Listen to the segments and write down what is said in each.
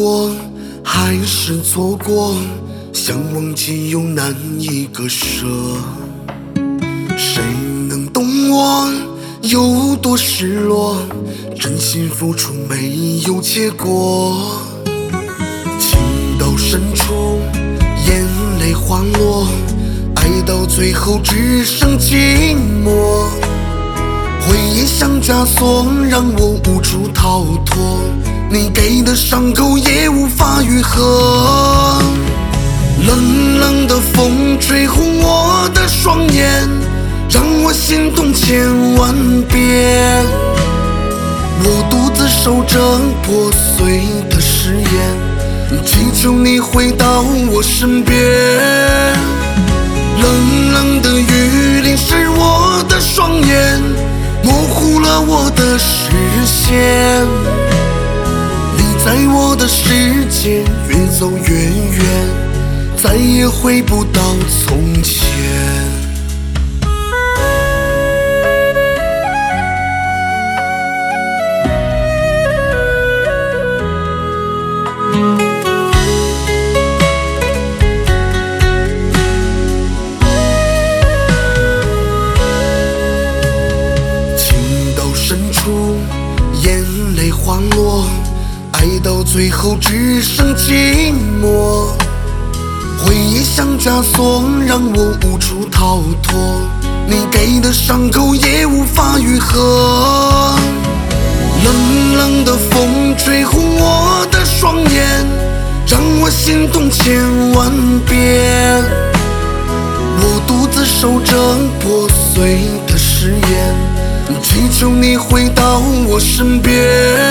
过，还是错过，想忘记又难以割舍。谁能懂我有多失落？真心付出没有结果，情到深处眼泪滑落，爱到最后只剩寂寞。回忆像枷锁，让我无处逃脱，你给的伤口也无法愈合。冷冷的风吹红我的双眼，让我心痛千万遍。我独自守着破碎的誓言，祈求你回到我身边。冷冷的雨淋湿我的双眼，模糊了我的视线。你在我的世界越走越远，再也回不到从前。眼泪滑落，爱到最后只剩寂寞。回忆像枷锁，让我无处逃脱，你给的伤口也无法愈合。冷冷的风吹红我的双眼，让我心痛千万遍。我独自守着破碎的誓言，祈求你回到我身边。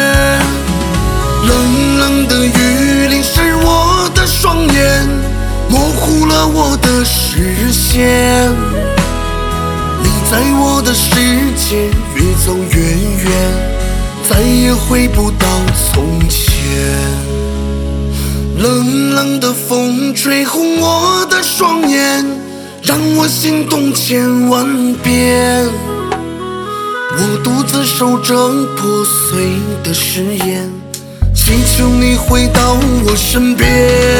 冷冷的雨淋湿我的双眼，模糊了我的视线。你在我的世界越走越远，再也回不到从前。冷冷的风吹红我的双眼，让我心痛千万遍。我独自守着破碎的誓言，祈求你回到我身边。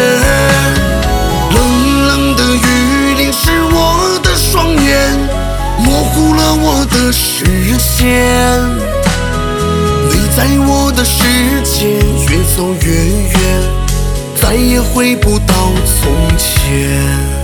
冷冷的雨淋湿我的双眼，模糊了我的视线。你在我的世界越走越远，再也回不到从前。